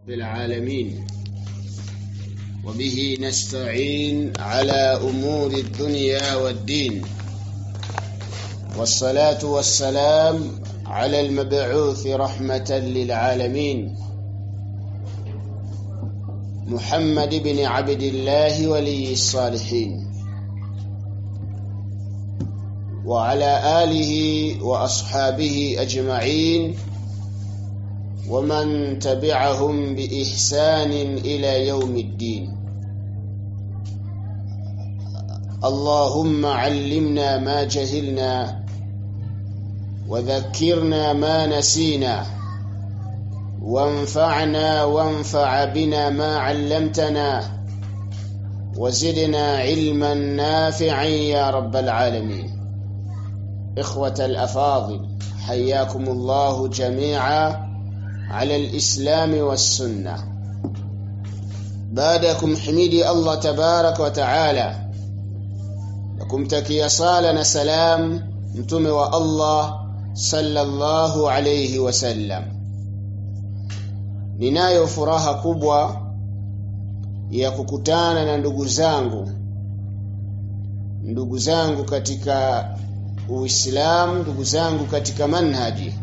بالعالمين وبه نستعين على أمور الدنيا والدين والصلاة والسلام على المبعوث رحمة للعالمين محمد بن عبد الله ولي الصالحين وعلى آله وأصحابه أجمعين ومن تبعهم بإحسان إلى يوم الدين. اللهم علمنا ما جهلنا وذكرنا ما نسينا وانفعنا وانفع بنا ما علمتنا وزدنا علما نافعا يا رب العالمين. إخوة الأفاضل، حياكم الله جميعا على الإسلام والسنة. بعدكم حميدي الله تبارك وتعالى لكم تكي صالنا سلام متومي والله صلى الله عليه وسلم. Ninayo furaha kubwa ya kukutana na ndugu zangu katika Uislamu, ndugu zangu katika manhaji,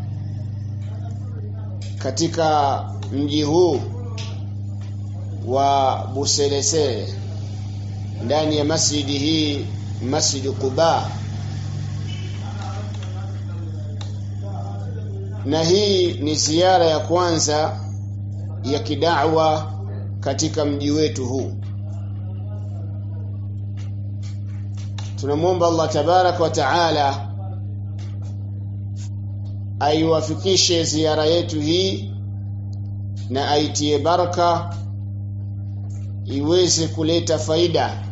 katika mji huu wa Buselesele, ndani ya masjidi hii, Masjid Quba. Na hii ni ziara ya kwanza ya kida'wa katika mji wetu huu. Tunamuomba Allah tabarak wa taala aiwafikishe ziara yetu hii na aitie baraka, iweze kuleta faida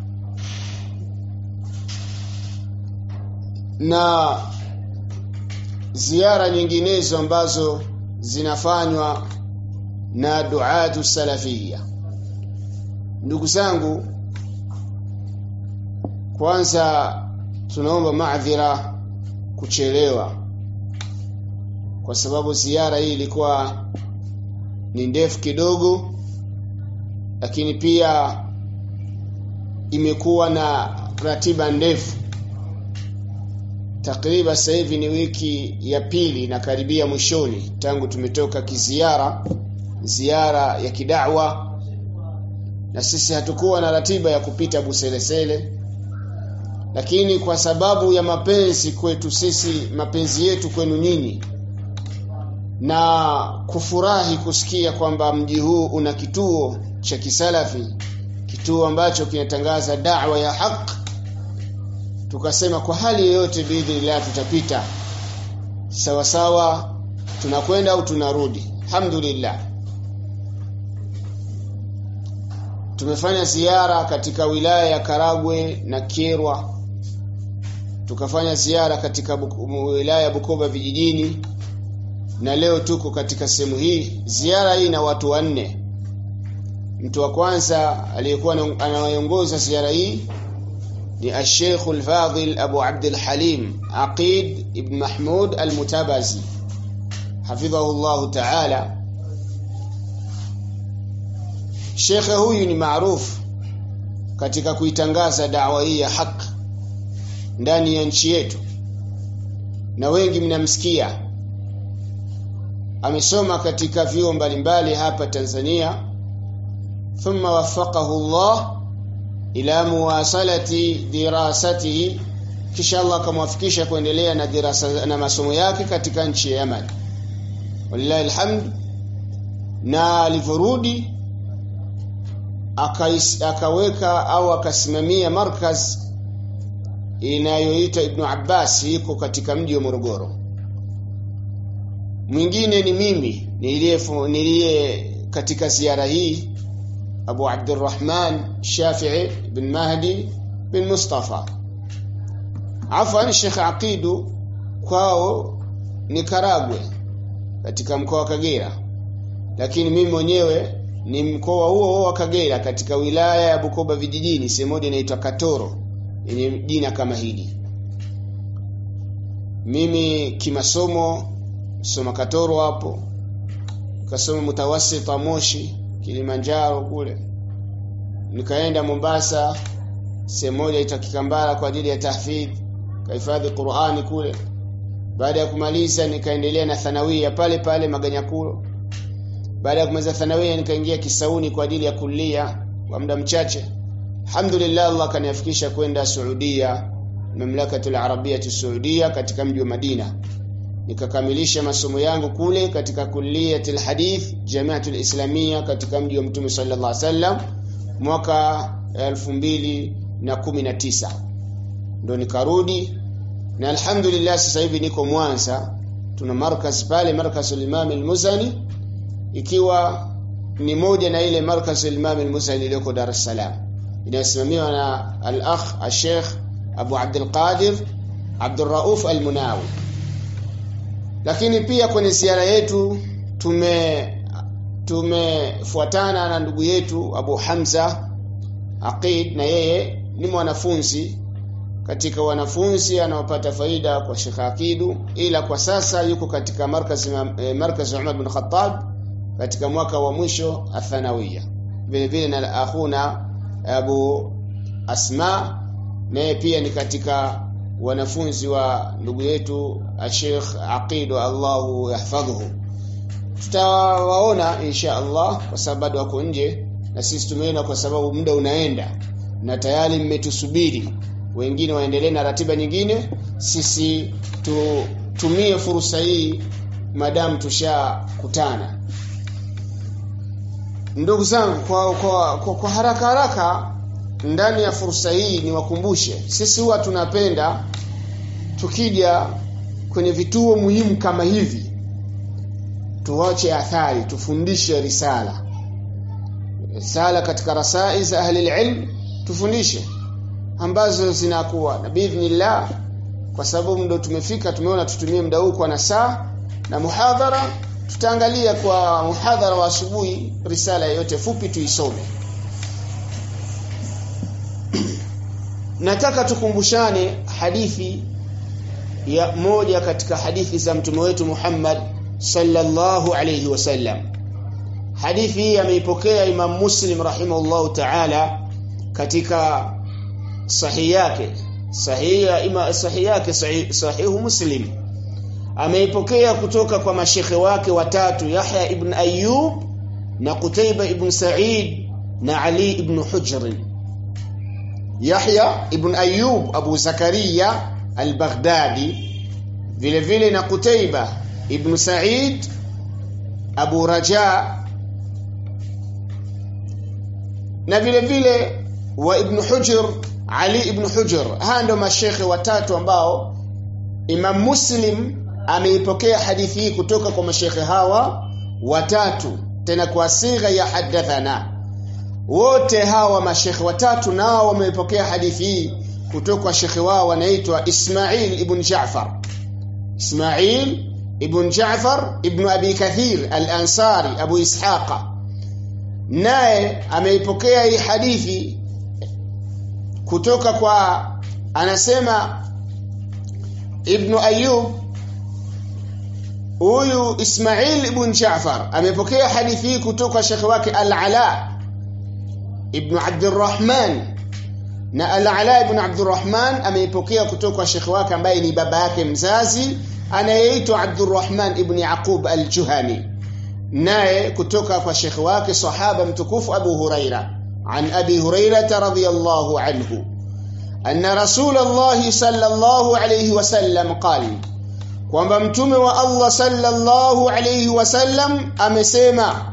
na ziara nyinginezo ambazo zinafanywa na duatu salafia. Ndugu zangu, kwanza tunaomba maadhira kuchelewa, kwa sababu ziara hii ilikuwa ni ndefu kidogo, lakini pia imekuwa na ratiba ndefu. Takriban sasa hivi ni wiki ya pili na karibia mwishoni tangu tumetoka ziara ya kida'wa, na sisi hatukuwa na ratiba ya kupita Buselesele, lakini kwa sababu ya mapenzi kwetu sisi, mapenzi yetu kwenu nyinyi, na kufurahi kusikia kwamba mji huu una kituo cha kisalafi, kituo ambacho kinatangaza da'wa ya haki, tukasema kwa hali yoyote biidhnillah tutapita sawa sawa, tunakwenda au tunarudi. Alhamdulillah, tumefanya ziara katika wilaya ya Karagwe na Kyerwa, tukafanya ziara katika wilaya ya Bukoba vijijini, na leo tuko katika sehemu hii. Ziara hii na watu 4. Mtu wa kwanza aliyekuwa anaongoza ziara hii ni Sheikh al-Fadil Abu Abdul Halim Aqid ibn Mahmud al-Mutabazi hafidhahu Allah ta'ala. Sheikh huyu ni maarufu katika kuitangaza da'wa hii ya haki ndani ya nchi yetu, na wengi mnamsikia. Amesoma katika vyuo mbalimbali hapa Tanzania, thumma waffaqahu Allah ila muwasalati dirasatihi, kisha Allah akamwafikisha kuendelea na dirasa na masomo yake katika nchi ya Yemen, wallahi alhamd. Na alivorudi akaweka au akasimamia markaz inayoitwa Ibn Abbas, iko katika mji wa Morogoro. Mwingine ni mimi niliye katika ziara hii, Abu Abdurrahman Shafi'i bin Mahdi bin Mustafa. Afwan, Sheikh Aqidu kwao ni Karagwe katika mkoa wa Kagera, lakini mimi mwenyewe ni mkoa huo wa Kagera katika wilaya ya Bukoba vijijini, sehemu moja inaitwa Katoro, yenye jina kama hili. Mimi kimasomo soma Katoro hapo, kasoma mutawassita Moshi Kilimanjaro kule. Nikaenda Mombasa sehemu moja itakikambara kwa ajili ya tahfidh, kahifadhi Qur'ani kule. Baada ya kumaliza nikaendelea na thanawia pale pale Maganyakulo. Baada ya kumaliza thanawia nikaingia Kisauni kwa ajili ya kulia kwa muda mchache. Alhamdulillah, Allah kaniafikisha kwenda Saudia, Mamlakatul Arabia Saudia, katika mji wa Madina. Nikakamilisha masomo yangu kule katika Kulliyatul Hadith Jamiatul Islamia katika mji wa Mtume sallallahu alaihi wasallam mwaka 2019. Ndio nikarudi, na alhamdulillah sasa hivi niko Mwanza. Tuna markaz pale, Markazul Imam al-Muzani, ikiwa ni moja na ile Markazul Imam al-Muzani iliyoko Dar es Salaam, inayosimamiwa na al-akh al-Sheikh Abu Abdul Qadir Abdul Rauf al-Munawi. Lakini pia kwenye ziara yetu tumefuatana na ndugu yetu Abu Hamza Aqid, na yeye ni mwanafunzi katika wanafunzi anaopata faida kwa Sheikh Aqidu, ila kwa sasa yuko katika markaz Umar bin Khattab katika mwaka wa mwisho athanawia. Vile vile na akhuna Abu Asma, naye pia ni katika wanafunzi wa ndugu yetu Sheikh Aqidu, Allahu yahfadhuhu. Tutawaona insha Allah kwa sababu bado wako nje, na sisi tumeona kwa sababu muda unaenda na tayari mmetusubiri, wengine waendelee na ratiba nyingine. Sisi tutumie fursa hii madam tushakutana. Ndugu zangu, kwa haraka ndani ya fursa hii niwakumbushe, sisi huwa tunapenda tukija kwenye vituo muhimu kama hivi tuache athari, tufundishe risala katika rasaiz ahli alilm, tufundishe ambazo zinakuwa na biidhnillah. Kwa sababu ndio tumefika, tumeona tutumie muda huu kwa nasaa na muhadhara. Tutaangalia kwa muhadhara wa asubuhi risala yote fupi tuisome. Nataka tukumbushane hadithi ya moja katika hadithi za mtume wetu Muhammad sallallahu alayhi wasallam. Hadithi hii ameipokea Imam Muslim rahimahullahu ta'ala katika sahihi yake, sahihu Muslim. Ameipokea kutoka kwa mashekhe wake watatu, Yahya ibn Ayyub na Qutayba ibn Sa'id na Ali ibn Hujr. Yahya ibn Ayyub Abu Zakaria al-Baghdadi, vile vile na Qutayba ibn Sa'id Abu Raja, na vile vile wa ibn Hujr Ali ibn Hujr. Hao ndio mashekhe watatu ambao Imam Muslim ameipokea hadithi hii kutoka kwa mashekhe hawa watatu, tena kwa sigha ya hadathana. Wote hawa mashekhe watatu nao wameipokea hadithi hii kutoka kwa shekhe wao wanaitwa Ismail ibn Ja'far. Ismail ibn Ja'far ibn Abi Kathir al-Ansari Abu Ishaqa, naye ameipokea hii hadithi kutoka kwa, anasema Ibn Ayyub, huyu Ismail ibn Ja'far amepokea hadithi hii kutoka shekhe wake Al-Ala ibn Abdurrahman, na Al-Ala ibn Abdurrahman ameipokea kutoka kwa shekhe wake ambaye ni baba yake mzazi anayeitwa Abdurrahman ibn Yaqub al-Juhani, naye kutoka kwa shekhe wake sahaba mtukufu Abu Huraira, an Abi Hurairah radhiyallahu anhu anna Rasulullah sallallahu alayhi wasallam qala, kwamba mtume wa Allah sallallahu alayhi wasallam amesema,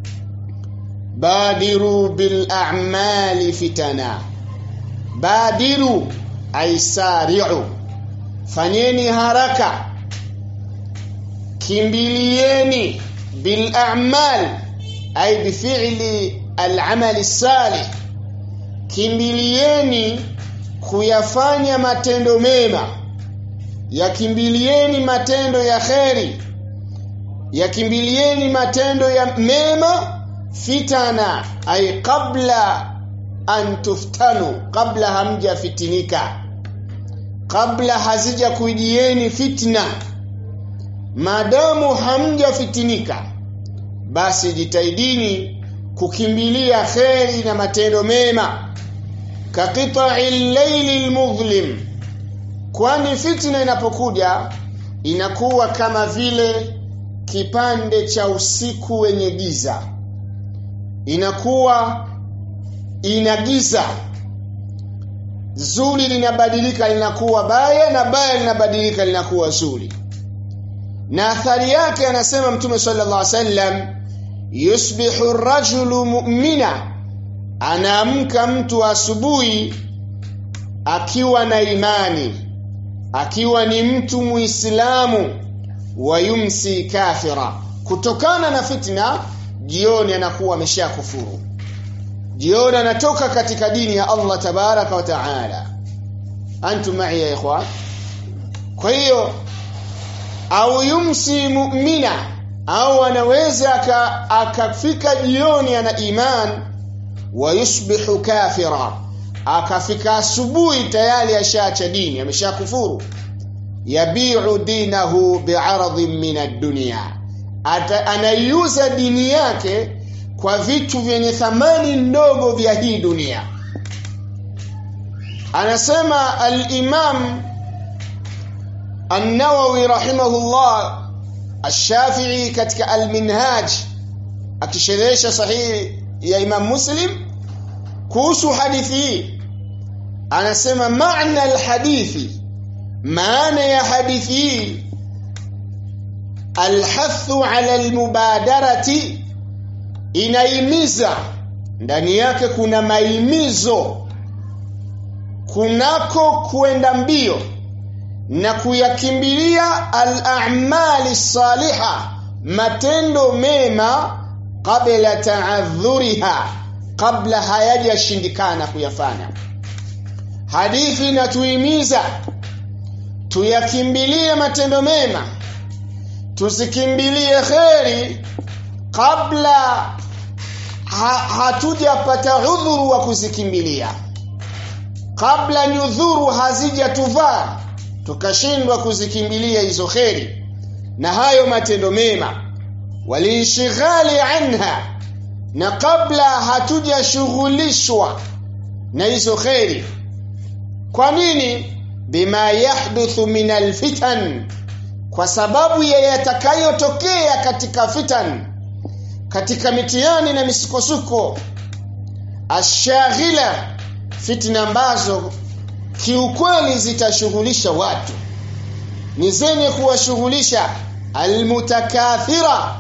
badiru bil a'mali fitana. Badiru ay sari'u, fanyeni haraka, kimbilieni, bil a'mal ay bi fi'li al-amal as-salih, kimbilieni kuyafanya matendo mema, yakimbilieni matendo ya kheri, yakimbilieni matendo ya mema. Fitana ay qabla an tuftanu, qabla hamja fitinika, qabla hazija kujieni fitna. Madamu hamja fitinika, basi jitahidini kukimbilia kheri na matendo mema. Kaqita'il laylil mudhlim, kwani fitna inapokuja inakuwa kama vile kipande cha usiku wenye giza, inakuwa inagiza, zuri linabadilika linakuwa baya na baya linabadilika linakuwa zuri. Na athari yake anasema Mtume sallallahu alaihi wasallam, yusbihu ar-rajulu mu'mina, anaamka mtu asubuhi akiwa na imani, akiwa ni mtu Muislamu, wa yumsi kafira, kutokana na fitna jioni anakuwa ameshakufuru, jioni anatoka katika dini ya Allah tabaraka wa taala. Antum ma'i ya ikhwan? Kwa hiyo au yumsi mu'mina, au anaweza akafika jioni ana iman, wa yusbihu kafira, akafika asubuhi tayari ashaacha dini, ameshakufuru. Yabi'u dinahu bi'aradhin min ad-dunya, anaiuza dini yake kwa vitu vyenye thamani ndogo vya hii dunia. Anasema al-Imam An-Nawawi rahimahullah Ash-Shafi'i katika Al-Minhaj, akisherehesha sahihi ya Imam Muslim kuhusu hadithi hii, anasema maana al-hadithi, maana ya hadithi hii, al-hathu ala al-mubadarati, inaimiza, ndani yake kuna maimizo kunako kuenda mbio na kuyakimbilia al-a'mali salihah, matendo mema, kabla ta'adhuriha, kabla hayajashindikana kuyafanya. Hadithi inatuhimiza tuyakimbilie matendo mema, tusikimbilie kheri kabla hatujapata udhuru wa kuzikimbilia, kabla nyudhuru hazijatuvaa tukashindwa kuzikimbilia hizo kheri na hayo matendo mema, walinshighali anha, na kabla hatujashughulishwa na hizo kheri. Kwa nini? Bima yahduthu min alfitan, kwa sababu ya yatakayotokea katika fitan, katika mitihani na misukosuko. Ashaghila, fitna ambazo kiukweli zitashughulisha watu, ni zenye kuwashughulisha. Almutakathira,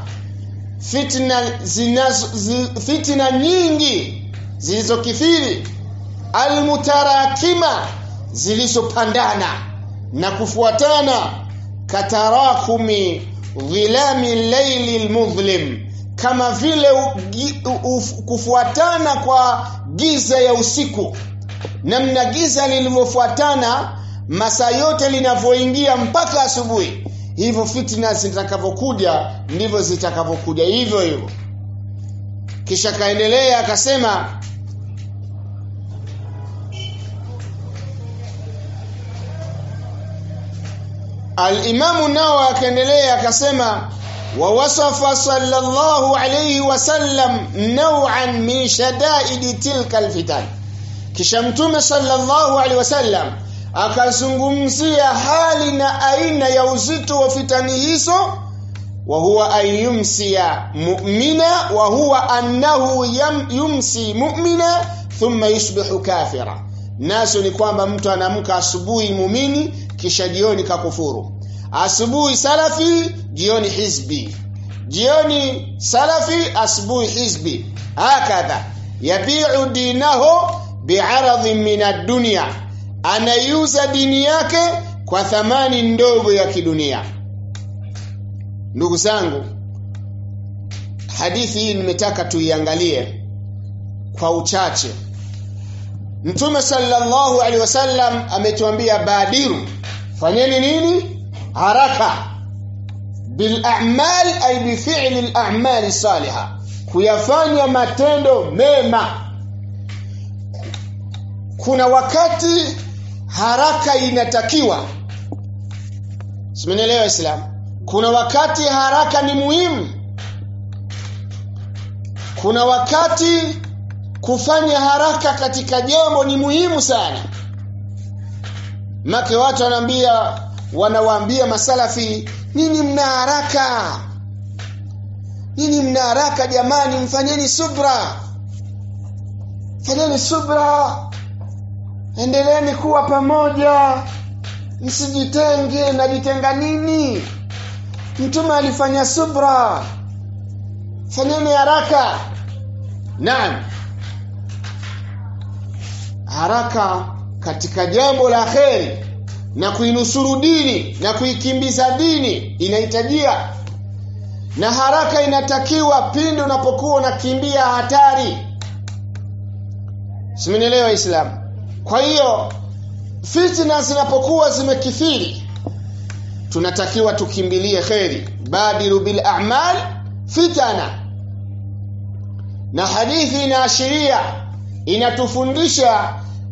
fitna nyingi zilizokithiri. Almutarakima, zilizopandana na kufuatana. Katarakumi dhilami layli almudhlim, kama vile kufuatana kwa giza ya usiku, namna giza lilivyofuatana masaa yote linavyoingia mpaka asubuhi, hivyo fitna zitakavyokuja ndivyo zitakavyokuja hivyo hivyo. Kisha kaendelea akasema, al-Imam Nawawi akaendelea akasema, wa wasafa sallallahu alayhi wasallam naw'an min shada'id tilka al-fitan. Kisha Mtume sallallahu alaihi wasallam akazungumzia hali na aina ya uzito wa fitani hizo, wa huwa ayyumsiya mu'mina, wa huwa annahu yumsi mu'mina thumma yusbihu kafira. Naso ni kwamba mtu anaamka asubuhi muumini kisha jioni kakufuru. Asubuhi salafi, jioni hizbi, jioni salafi, asubuhi hizbi. Hakadha yabi'u dinahu bi'aradhin min ad-dunya, anaiuza dini yake kwa thamani ndogo ya kidunia. Ndugu zangu, hadithi hii nimetaka tuiangalie kwa uchache. Mtume sallallahu alaihi wasallam ametuambia badiru, fanyeni nini? Haraka. Bil a'mal, ay bi fi'li al a'mal salihah, kuyafanya matendo mema. Kuna wakati haraka inatakiwa, simenielewa Islam? Kuna wakati haraka ni muhimu. kuna wakati kufanya haraka katika jambo ni muhimu sana. Maki watu wanawaambia masalafi, nini mna haraka? Nini mna haraka jamani, mfanyeni subra. Fanyeni subra. Endeleeni kuwa pamoja. Msijitenge, najitenga nini? Mtume alifanya subra. Fanyeni haraka. Naam. Haraka katika jambo la kheri na kuinusuru dini na kuikimbiza dini inahitajia, na haraka inatakiwa pindi unapokuwa unakimbia hatari. Simenielewa Islam? Kwa hiyo fitna zinapokuwa zimekithiri, tunatakiwa tukimbilie kheri. Badiru bil a'mal fitana. Na hadithi inaashiria, inatufundisha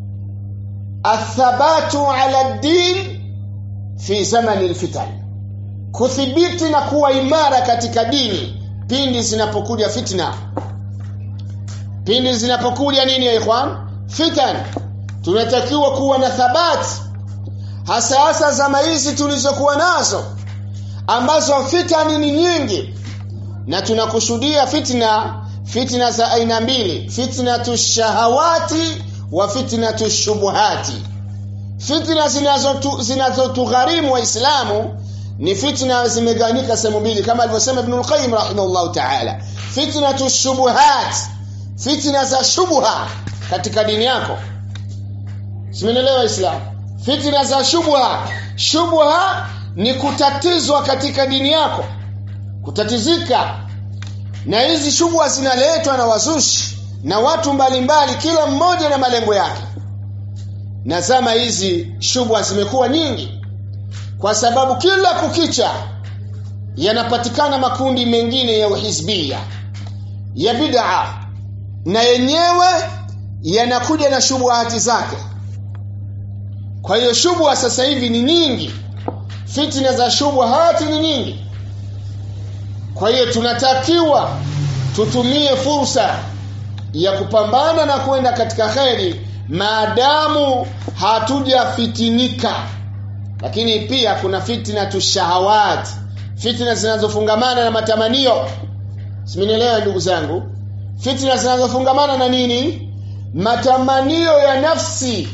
athabatu ala ad-din fi zamani al-fitan, kuthibiti na kuwa imara katika dini pindi zinapokuja fitna. Pindi zinapokuja nini ya ikhwan? Fitan. Tunatakiwa kuwa na thabati, hasa zama hizi tulizokuwa nazo ambazo fitani ni nyingi. Na tunakusudia fitna za aina mbili, fitnatu shahawati wa fitnatu shubuhati. Fitna zinazotugharimu waislamu ni fitna zimegawanyika sehemu mbili, kama alivyosema Ibn al-Qayyim rahimahullah ta'ala. Fitnatu shubuhat, fitna za shubha katika dini yako. Simenelewa Islam? Fitna za shubha ni kutatizwa katika dini yako, kutatizika. Na hizi shubha zinaletwa na wazushi na watu mbalimbali, kila mmoja na malengo yake. Na zama hizi shubha zimekuwa nyingi, kwa sababu kila kukicha yanapatikana makundi mengine ya uhizbia, ya bid'a, na yenyewe yanakuja na shubuhati zake. Kwa hiyo shubha sasa hivi ni nyingi, fitna za shubuhati ni nyingi. Kwa hiyo tunatakiwa tutumie fursa ya kupambana na kwenda katika kheri maadamu hatujafitinika. Lakini pia kuna fitna tushahawat, fitna zinazofungamana na matamanio. Simenielewa ndugu zangu? Fitna zinazofungamana na nini? Matamanio ya nafsi,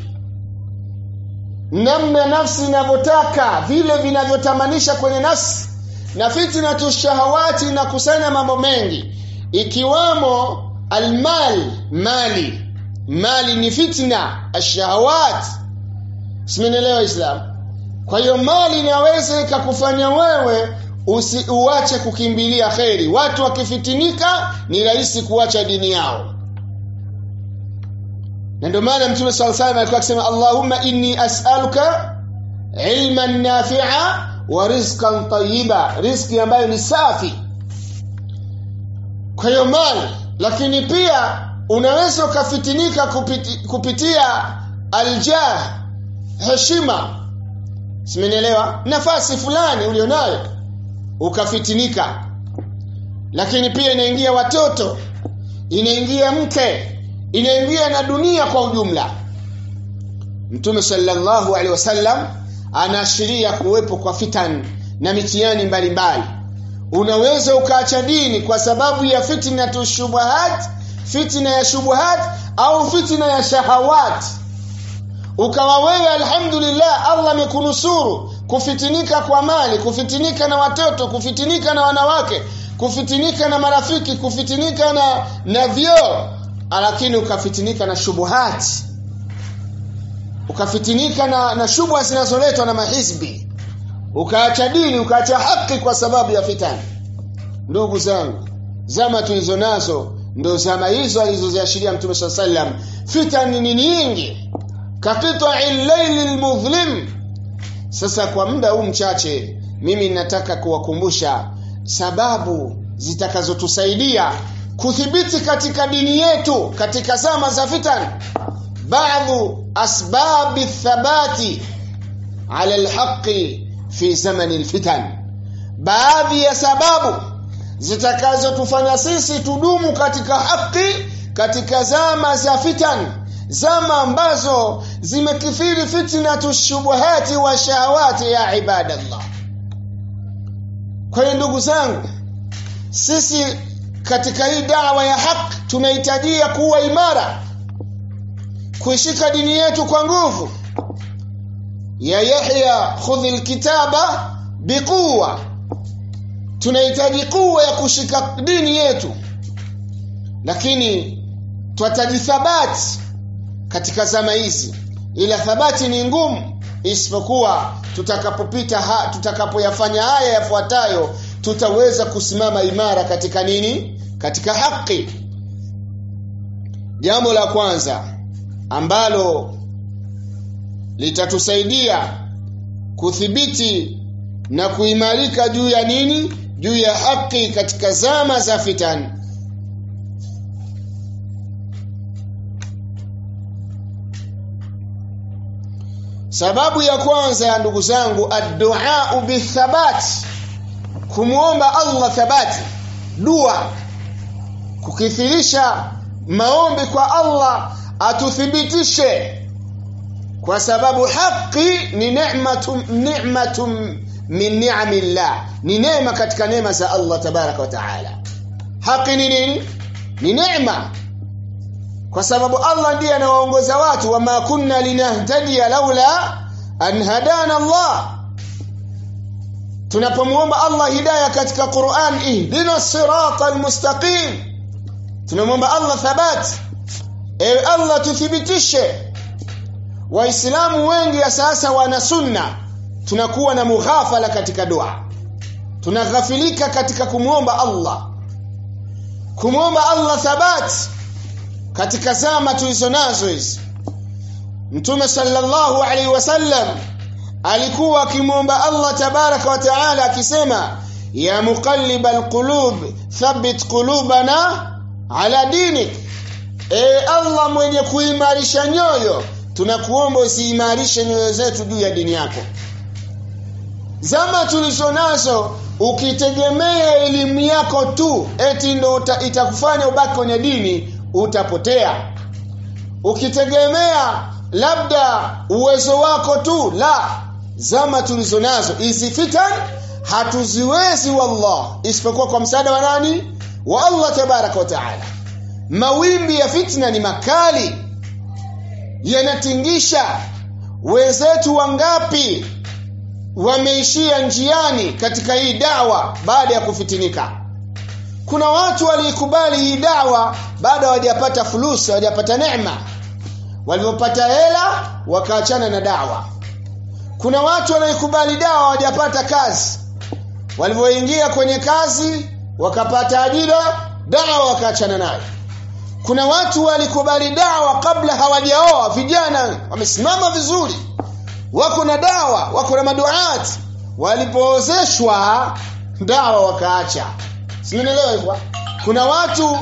namna nafsi inavyotaka, vile vinavyotamanisha kwenye nafsi. Na fitna tushahawati inakusanya mambo mengi, ikiwamo almal, mali ni fitna ashahawat. Simenielewa Islam? Kwa hiyo mali inaweza ikakufanya wewe uache kukimbilia kheri. Watu wakifitinika ni rahisi kuacha dini yao. Na ndio maana Mtume sallallahu alayhi wasallam alikuwa akisema, Allahumma inni as'aluka ilman nafi'a wa rizqan tayyiba, riziki ambayo ni safi. Kwa hiyo mali, lakini pia unaweza ukafitinika kupitia aljah, heshima. Simenielewa? Nafasi fulani ulionayo ukafitinika. Lakini pia inaingia watoto, inaingia mke, inaingia na dunia kwa ujumla. Mtume sallallahu alaihi wasallam anaashiria kuwepo kwa fitan na mitihani mbalimbali. Unaweza ukaacha dini kwa sababu ya fitna tushubuhat, fitna ya shubuhat au fitna ya shahawat. Ukawa wewe alhamdulillah Allah amekunusuru kufitinika kwa mali, kufitinika na watoto, kufitinika na wanawake, kufitinika na marafiki, kufitinika na vyeo, lakini ukafitinika na shubuhat, ukafitinika na shubha zinazoletwa na mahizbi, ukaacha dini, ukaacha haki kwa sababu ya fitani. Ndugu zangu, zama tulizo nazo ndio zama hizo alizoziashiria Mtume sallallahu alayhi wasallam. Fitani ni nyingi kaqita'il laylil mudhlim. Sasa kwa muda huu mchache mimi nataka kuwakumbusha sababu zitakazotusaidia kuthibiti katika dini yetu katika zama za fitan. Baadhi asbabi thabati ala alhaqi fi zamani alfitan, baadhi ya sababu zitakazotufanya sisi tudumu katika haki katika zama za fitan, zama ambazo zimekithiri fitnatu shubuhati wa shahawati ya ibadallah. Kwa hiyo ndugu zangu, sisi katika hii da'wa ya haki tunahitajia kuwa imara, kuishika dini yetu kwa nguvu. Ya Yahya khudhil kitaba biquwa, tunahitaji kuwa ya kushika dini yetu, lakini tutajithabati katika zama hizi. Ila thabati ni ngumu, isipokuwa tutakapoyafanya haya yafuatayo tutaweza kusimama imara katika nini? Katika haki. Jambo la kwanza ambalo litatusaidia kuthibiti na kuimarika juu ya nini? Juu ya haki katika zama za fitan. Sababu ya kwanza ya ndugu zangu, ad-du'a bithabat, kumuomba Allah thabati, dua, kukithirisha maombi kwa Allah atuthibitishe, kwa sababu haki ni ni'matun min ni'amillah, ni neema katika neema za Allah tabaraka wa taala. Haki ni nini? Ni neema, kwa sababu Allah ndiye anawaongoza watu. Wama kunna linahtadiya laula an hadana Allah. Tunapomuomba Allah hidayah katika Qur'an, ihdina siratal mustaqim, tunamuomba Allah thabat. Ewe Allah tuthibitishe. Waislamu wengi ya sasa wana sunna, tunakuwa na mughafala katika dua, tunaghafilika katika kumuomba Allah. Kumuomba Allah thabat katika zama tulizonazo hizi. Mtume sallallahu alaihi wasallam alikuwa akimuomba Allah tabaraka wa taala akisema, ya muqallibal qulub thabbit qulubana ala dinik. Allah mwenye kuimarisha nyoyo, tunakuomba usiimarishe nyoyo zetu juu ya dini yako. Zama tulizonazo, ukitegemea elimu yako tu eti ndo itakufanya ubaki kwenye dini, utapotea. Ukitegemea labda uwezo wako tu, la. Zama tulizonazo hizi fitan hatuziwezi wallah, isipokuwa kwa msaada wa nani? Wa Allah tabaraka wa taala. Mawimbi ya fitna ni makali, yanatingisha. Wenzetu wangapi wameishia njiani katika hii da'wa baada ya kufitinika? Kuna watu walikubali hii da'wa baada hawajapata fulusa, hawajapata neema. Walipopata hela wakaachana na da'wa. Kuna watu walikubali da'wa hawajapata kazi, walipoingia kwenye kazi wakapata ajira, da'wa wakaachana nayo. Kuna watu walikubali da'wa kabla hawajaoa, vijana wamesimama vizuri, wako na da'wa, wako na maduat, walipoozeshwa da'wa wakaacha. Simuelewa hivyo? Kuna watu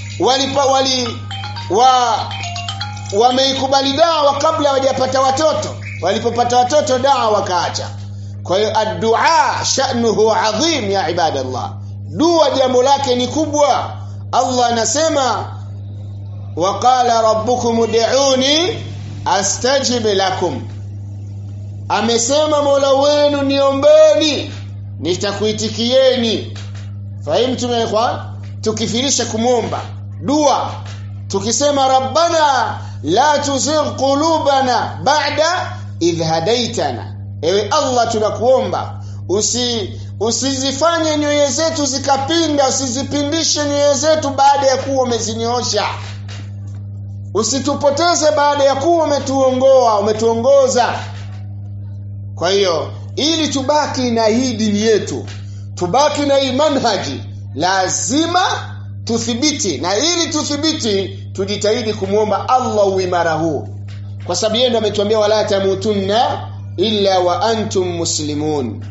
wameikubali da'wa kabla hawajapata watoto, walipopata watoto da'wa wakaacha. Kwa hiyo ad-du'a sha'nuhu 'azim ya ibadallah. Dua jambo lake ni kubwa. Allah anasema, wa qala rabbukum ud'uni astajib lakum. Amesema Mola wenu niombeni nitakuitikieni. Fahimu ikhwan? Tukifirisha kumuomba dua, tukisema rabbana la tuzigh qulubana ba'da idh hadaitana, ewe Allah tunakuomba usizifanye nyoyo zetu zikapinda, usizipindishe nyoyo zetu baada ya kuwa umezinyoosha, usitupoteze baada ya kuwa umetuongoza. Kwa hiyo ili tubaki na hii dini yetu, tubaki na hii manhaji, lazima tuthibiti, na ili tuthibiti tujitahidi kumuomba Allah uimara huu, kwa sababu yeye ndo ametuambia wala tamutunna illa wa antum muslimun.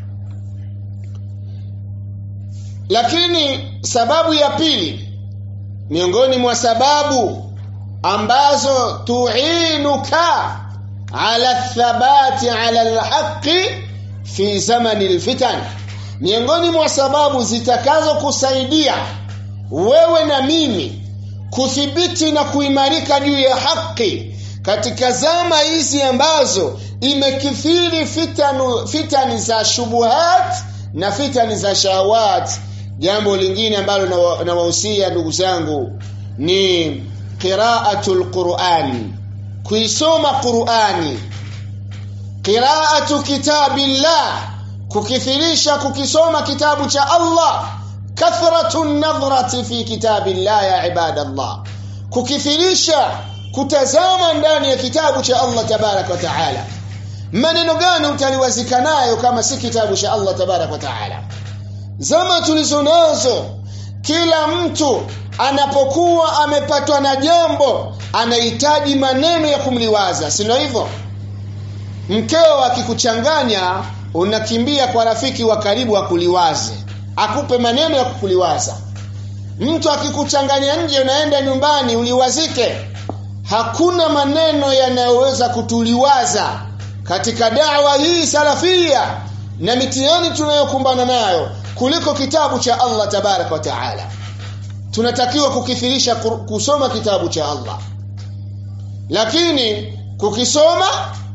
Lakini sababu ya pili miongoni mwa sababu ambazo tu'inuka ala thabati ala alhaqi fi zamani alfitan, miongoni mwa sababu zitakazo kusaidia wewe na mimi kuthibiti na kuimarika juu ya haki katika zama hizi ambazo imekithiri fitani za shubuhat na fitani za shahawat. Jambo lingine ambalo nawahusia ndugu zangu ni qira'atul Qur'an, kuisoma Qur'ani. Qira'atu kitabillah, kukithirisha kukisoma kitabu cha Allah. Kathratun nadhrati fi kitabillah ya ibadallah, kukithirisha kutazama ndani ya kitabu cha Allah tabarak wa taala. Maneno gani utaliwazika nayo kama si kitabu cha Allah tabarak wa taala? Zama tulizonazo, kila mtu anapokuwa amepatwa na jambo anahitaji maneno ya kumliwaza, sio hivyo? Mkeo akikuchanganya unakimbia kwa rafiki wa karibu akuliwaze, akupe maneno ya kukuliwaza. Mtu akikuchanganya nje unaenda nyumbani uliwazike. Hakuna maneno yanayoweza kutuliwaza katika da'wa hii salafia na mitihani tunayokumbana nayo kuliko kitabu cha Allah tabarak wa taala. Tunatakiwa kukithirisha kusoma kitabu cha Allah, lakini kukisoma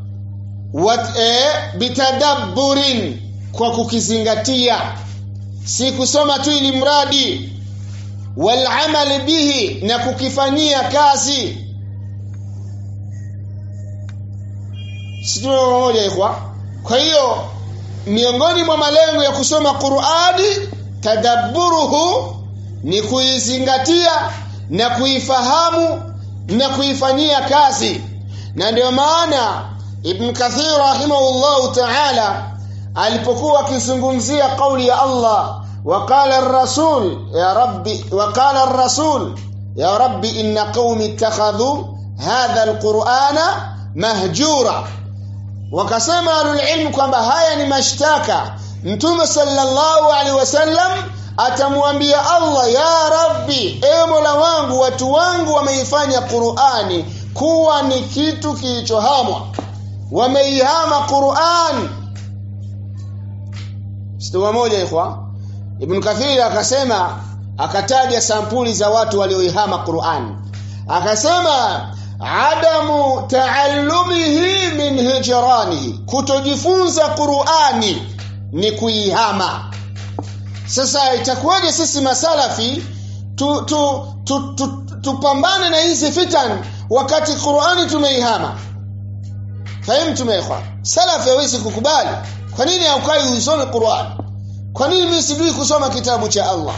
bitadabburin, kwa kukizingatia, si kusoma tu ili mradi, wal amal bihi, na kukifanyia kazi. Sisi mmoja ikhwa. Kwa hiyo miongoni mwa malengo ya kusoma Qur'ani, tadabburuhu, ni kuizingatia na kuifahamu na kuifanyia kazi. Na ndio maana Ibn Kathir rahimahullah ta'ala alipokuwa akizungumzia kauli ya Allah, waqala ar-rasul ya rabbi inna qaumi ittakhadhu hadha al-qur'ana mahjura. Wakasema alul-ilm kwamba haya ni mashtaka. Mtume sallallahu alaihi wasallam atamwambia Allah, ya rabbi, ewe Mola wangu, watu wangu wameifanya Qur'ani kuwa ni kitu kilichohamwa, wameihama Qur'an. Sio moja ikhwa. Ibn Kathir akasema, akataja sampuli za watu walioihama Qur'an. Akasema adamu taallumihi min hijranihi, kutojifunza Qur'ani ni kuihama. Sasa itakuwaje sisi masalafi tupambane na hizi fitan wakati Qur'ani tumeihama? Fahimu tumeikhwa. Salafi hawezi kukubali. Kwa nini haukai usome Qur'an? Kwa nini mimi sijui kusoma kitabu cha Allah?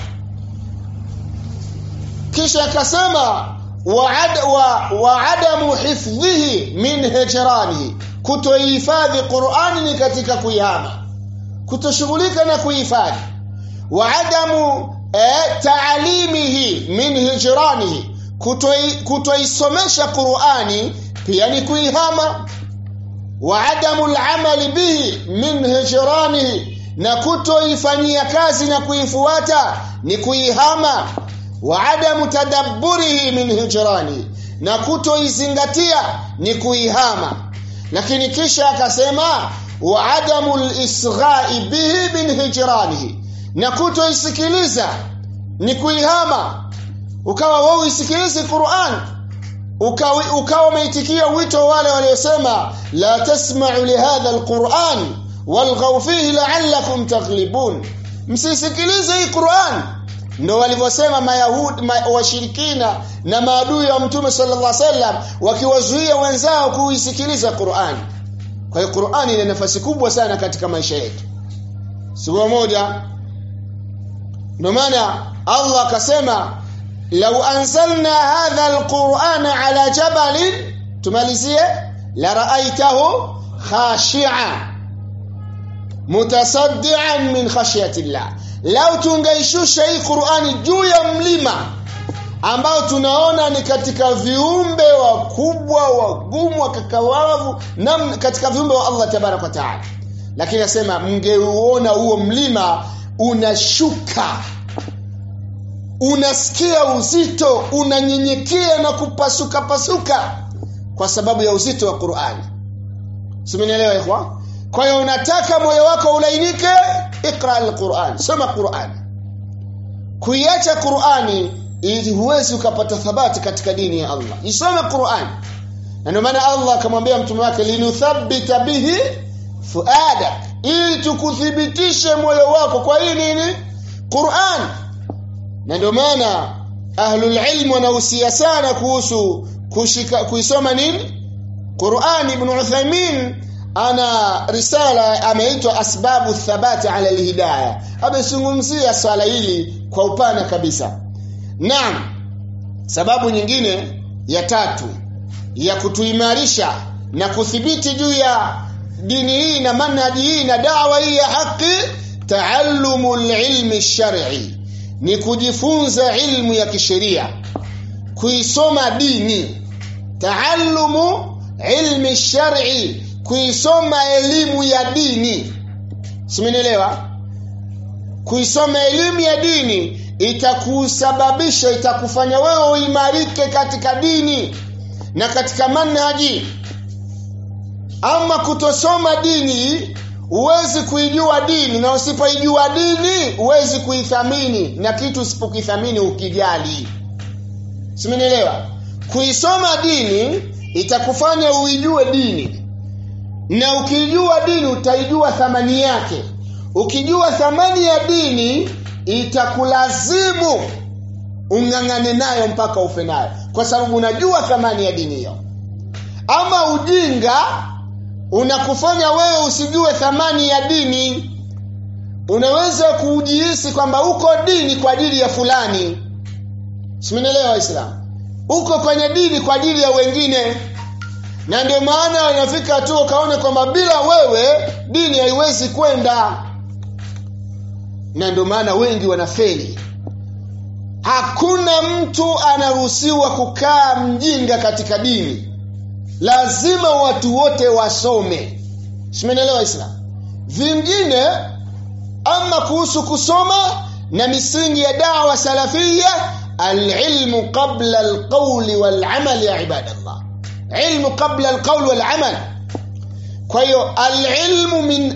Kisha akasema wa adamu hifdhihi min hijranihi, kutohifadhi Qur'ani ni katika kuihama, kutoshughulika na kuihifadhi. Wa adamu ta'alimihi min hijranihi, kutoisomesha Qur'ani pia ni kuihama. Wa adamu al-amali bihi min hijranihi, na kutoifanyia kazi na kuifuata ni kuihama. Wa adamu tadabburihi min hijranihi, na kutoizingatia ni kuihama. Lakini kisha akasema wa adamu al-isgha'i bihi min hijranihi, na kutoisikiliza ni kuihama. Ukawa wewe usikilize Qur'an, ukawa umeitikia wito wale waliosema la tasma'u li hadha al-Qur'an walghaw fihi la'allakum taghlibun, msisikilize hii Qur'an. Ndio walivyosema Mayahudi, washirikina na maadui wa Mtume sallallahu alaihi wasallam, wakiwazuia wenzao kuisikiliza Qur'an. Kwa hiyo Qur'an ina nafasi kubwa sana katika maisha yetu. Sura moja, ndio maana Allah akasema law anzalna hadha alqur'ana ala jabalin, tumalizie, la ra'aytahu khashi'an mutasaddian min khashyati Allah. Lau tungeishusha hii Qur'ani juu ya mlima ambao tunaona ni katika viumbe wakubwa wagumu wakakawavu na katika viumbe wa Allah tabaraka wa taala, lakini nasema mngeuona huo mlima unashuka, unasikia uzito, unanyenyekea na kupasuka pasuka kwa sababu ya uzito wa Qur'ani. Simenielewa ikhwa? Kwa hiyo unataka moyo wako ulainike, Iqra al-Qur'an, soma Qur'an. Kuiacha Qur'ani ili huwezi ukapata thabati katika dini ya Allah. Isome Qur'an. Na ndio maana Allah akamwambia mtume wake linuthabbita bihi fuadak, ili tukuthibitishe moyo wako kwa hii nini? Qur'an. Na ndio maana ahlul ilm wanahusia sana kuhusu kuisoma nini? Qur'an. Ibn Uthaymeen ana risala ameitwa asbabu thabati ala alhidayah, amezungumzia swala hili kwa upana kabisa. Naam, sababu nyingine ya tatu ya kutuimarisha na kuthibiti juu ya dini hii na manhaji hii na dawa hii ya haki, taallumul ilmi shar'i, ni kujifunza ilmu ya kisheria, kuisoma dini. Taallumu ilmi shar'i, kuisoma elimu ya dini. Simenielewa? Kuisoma elimu ya dini itakusababisha, itakufanya wewe uimarike katika dini na katika manhaji. Ama kutosoma dini, huwezi kuijua dini, na usipoijua dini huwezi kuithamini, na kitu usipokithamini ukijali. Simenielewa? Kuisoma dini itakufanya uijue dini, na ukijua dini utaijua thamani yake. Ukijua thamani ya dini itakulazimu ungangane nayo mpaka ufe nayo, kwa sababu unajua thamani ya dini hiyo. Ama ujinga unakufanya wewe usijue thamani ya dini. Unaweza kujihisi kwamba uko dini kwa ajili ya fulani. Simenielewa Waislamu? Uko kwenye dini kwa ajili ya wengine. Na ndio maana inafika tu ukaone kwamba bila wewe dini haiwezi kwenda. Na ndio maana wengi wanafeli. Hakuna mtu anaruhusiwa kukaa mjinga katika dini. Lazima watu wote wasome. Simenielewa Islam? Vingine ama kuhusu kusoma na misingi ya da'wa salafia, al-ilmu qabla al-qawli wal-amal ya ibadallah. Ilmu qabla al-qawl wal-amal. Kwa hiyo al-ilmu min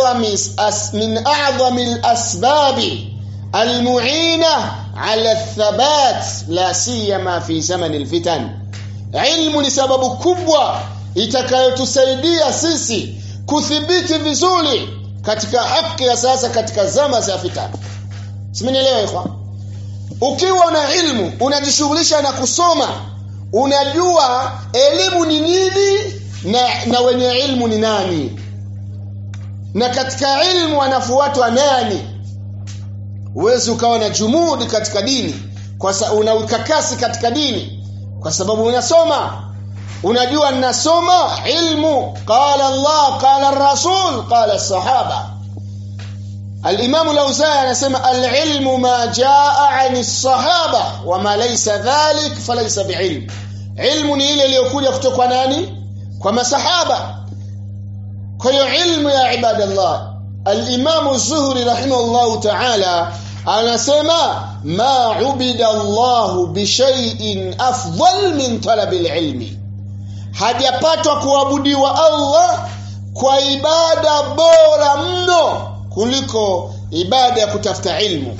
a'zami al-asbab al-mu'ina ala al-thabat, la siyama fi zaman al-fitan. Ilmu ni sababu kubwa itakayotusaidia sisi kuthibiti vizuri katika haki ya sasa katika zama za fitna. Simenielewa ikhwan? Ukiwa una ilmu, unajishughulisha na kusoma, unajua elimu ni nini na wenye ilmu ni nani, na katika ilmu wanafuatwa nani. Uwezi ukawa na jumudi katika dini, kwa sababu una ukakasi katika dini, kwa sababu unasoma. Unajua ninasoma ilmu qala Allah, qala ar-rasul, qala as-sahaba. Al-Imam al-Awza'i anasema al-ilmu ma jaa 'ani as-sahaba wa ma laysa dhalik falaysa bi'ilm. Ilmu ni ile iliyokuja kutoka kwa nani? Kwa masahaba. Kwa hiyo ilmu ya ibadallah, al-Imam az-Zuhri rahimahullah ta'ala anasema ma ubida Allah bi shay'in afdal min talab al-ilmi. Hajapatwa kuabudiwa Allah kwa ibada bora mno kuliko ibada ya kutafuta ilmu.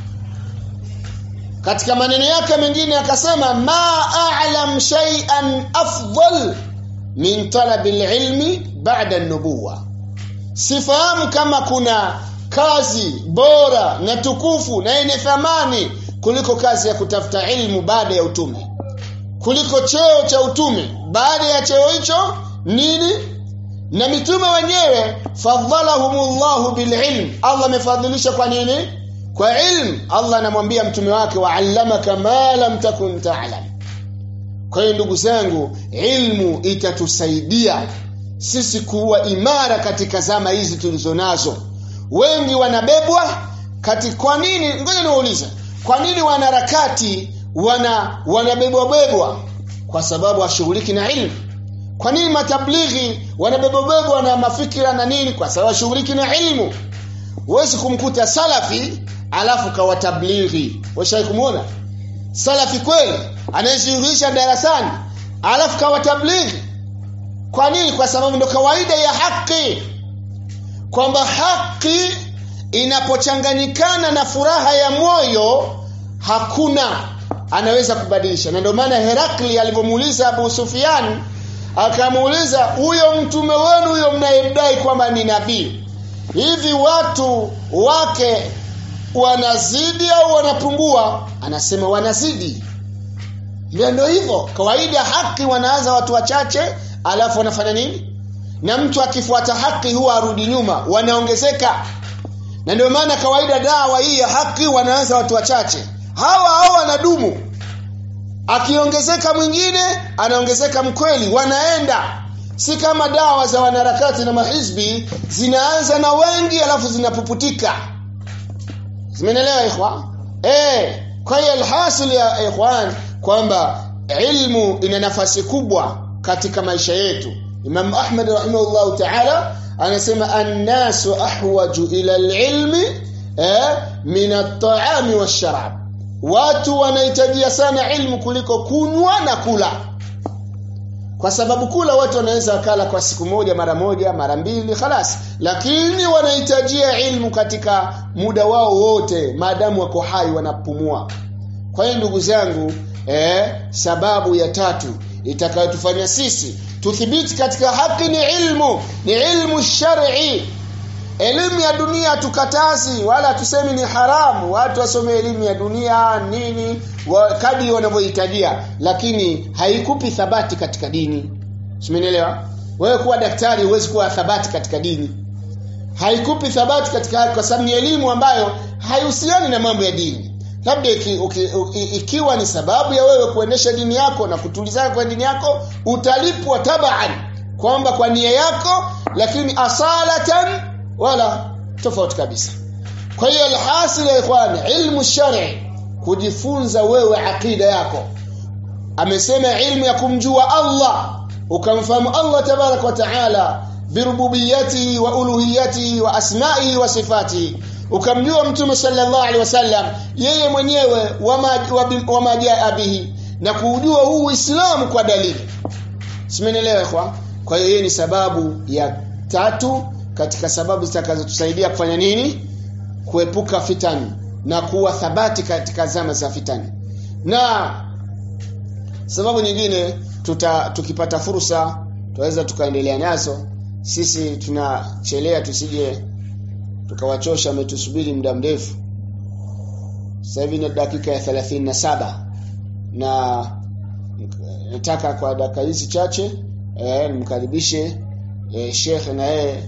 Katika maneno yake mengine akasema ma a'lam shay'an afdal min talab al-ilmi ba'da an-nubuwah. Sifahamu kama kuna kazi bora na tukufu na yenye thamani kuliko kazi ya kutafuta ilmu baada ya utume, kuliko cheo cha utume. Baada ya cheo hicho nini? Na mitume wenyewe fadhalahumullahu bililm, Allah amefadhilisha kwa nini? Kwa ilmu. Allah anamwambia mtume wake wa'allamaka ma lam takun ta'lam. Kwa hiyo ndugu zangu, ilmu itatusaidia sisi kuwa imara katika zama hizi tulizonazo. Wengi wanabebwa katika. Kwa nini? Ngoja niwaulize, kwa nini wanaharakati wanabebwa? Kwa sababu washughuliki na ilmu. Kwa nini matablighi wanabebwa na mafikira na nini? Kwa sababu washughuliki na ilmu. Huwezi kumkuta salafi alafu kawa tablighi. Washawahi kumuona salafi kweli anayeshughulisha darasani alafu kawa tablighi? Kwa nini? Kwa sababu ndio kawaida ya haki, kwamba haki inapochanganyikana na furaha ya moyo hakuna anaweza kubadilisha. Na ndio maana Herakli alipomuuliza Abu Sufyan, akamuuliza, huyo mtume wenu huyo mnayemdai kwamba ni nabii, hivi watu wake wanazidi au wanapungua? Anasema wanazidi. Ndio hivyo, kawaida haki wanaanza watu wachache alafu wanafanya nini? Na mtu akifuata haki huwa arudi nyuma, wanaongezeka. Na ndio maana kawaida dawa hii ya haki wanaanza watu wachache, hawa wanadumu. Akiongezeka mwingine anaongezeka mkweli, wanaenda. Si kama dawa za wanaharakati na mahizbi zinaanza na wengi alafu zinapuputika. Zimeelewa ikhwan? Kwa hiyo alhasil ya ikhwan kwamba ilmu ina nafasi kubwa katika maisha yetu. Imam Ahmad rahimahullah ta'ala anasema an-nasu ahwaju ila al-ilmi min at-ta'ami wash-sharab. Watu wanahitajia sana ilmu kuliko kunywa na kula. Kwa sababu kula watu wanaweza kula kwa siku moja, mara mbili, khalas. Lakini wanahitajia ilmu katika muda wao wote, maadamu wako hai wanapumua. Kwa hiyo ndugu zangu, sababu ya tatu itakayotufanya sisi tuthibiti katika haki ni ilmu shar'i. Elimu ya dunia tukatazi wala tusemi ni haramu. Watu wasome elimu ya dunia nini kadri wanavyohitajia, lakini haikupi thabati katika dini. Umeelewa? Wewe kuwa daktari huwezi kuwa thabati katika dini. Haikupi thabati katika haki kwa sababu ni elimu ambayo haihusiani na mambo ya dini. Labda ikiwa ni sababu ya wewe kuendesha dini yako na kutulizana kwa dini yako, utalipwa tabaan kwamba kwa nia yako, lakini asalatan wala tofauti kabisa. Kwa hiyo alhasil ya ikhwani, ilmu shar'i, kujifunza wewe akida yako. Amesema ilmu ya kumjua Allah, ukamfahamu Allah tabarak wa taala birububiyatihi wa uluhiyatihi wa asma'ihi wa sifatihi. Ukamjua Mtume sallallahu alaihi wasallam yeye mwenyewe wa majaa bihi, na kujua huu Uislamu kwa dalili. Simenelewa ikhwan? Kwa hiyo hii ni sababu ya tatu katika sababu zitakazotusaidia kufanya nini? Kuepuka fitani na kuwa thabati katika zama za fitani. Na sababu nyingine tukipata fursa tuweza tukaendelea nazo. Sisi tunachelea tusije tukawachosha, ametusubiri muda mrefu. Sasa hivi ni dakika ya 37 na nataka kwa dakika hizi chache nimkaribishe Sheikh na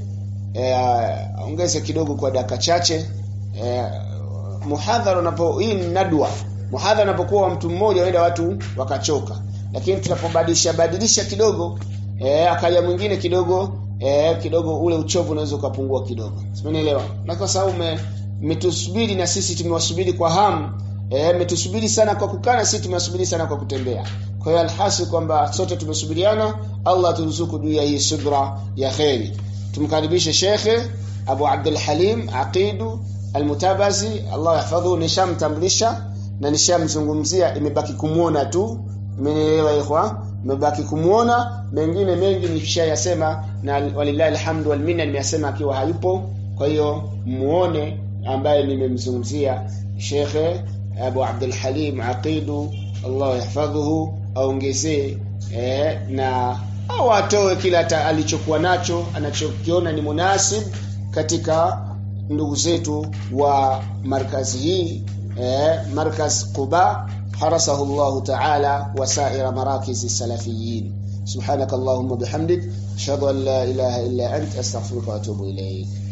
ongeze kidogo kwa dakika chache. Muhadhara hii ni nadwa. Muhadhara unapokuwa mtu mmoja waenda watu wakachoka, lakini tunapobadilisha kidogo akaja mwingine kidogo ule uchovu unaweza ukapungua kidogo. Umeelewa? Na kwa sababu mmetusubiri na sisi tumewasubiri kwa hamu. Mmetusubiri sana kwa kukana, sisi tumewasubiri sana kwa kutembea. Kwa hiyo alhasil kwamba sote tumesubiriana. Allah turuzuku juu ya hii subra ya khairi. Tumkaribishe Sheikh Abu Abdul Halim Aqidu Al-Mutabazi, Allah yahfadhu. Nishamtambulisha na nishamzungumzia, imebaki kumuona tu. Mmenielewa ikhwan? Imebaki kumuona, mengine mengi nishayasema na walillahi alhamdu wal minna nimeyasema akiwa hayupo. Kwa hiyo muone ambaye nimemzungumzia Sheikh Abu Abdul Halim Aqidu, Allah yahfadhuhu, aongezee na awatoe kila alichokuwa nacho, anachokiona ni munasib katika ndugu zetu wa markazi hii, markaz Quba, harasahu Allah ta'ala wa sa'ira marakiz salafiyin. Subhanakallahumma bihamdik ashhadu an la ilaha illa anta astaghfiruka wa atubu ilayk.